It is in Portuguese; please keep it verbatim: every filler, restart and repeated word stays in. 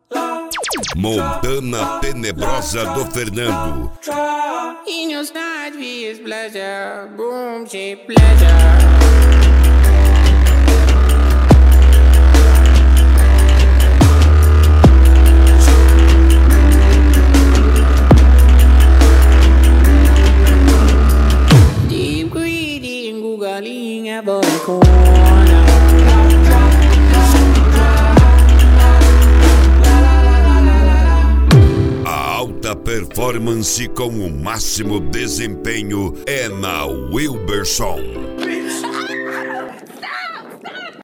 Montana Tenebrosa do Fernando. In your night is pleasure, boom, she pleasure. Deep greedy, googling about the corner. Alta performance com o máximo desempenho é na Wilberson.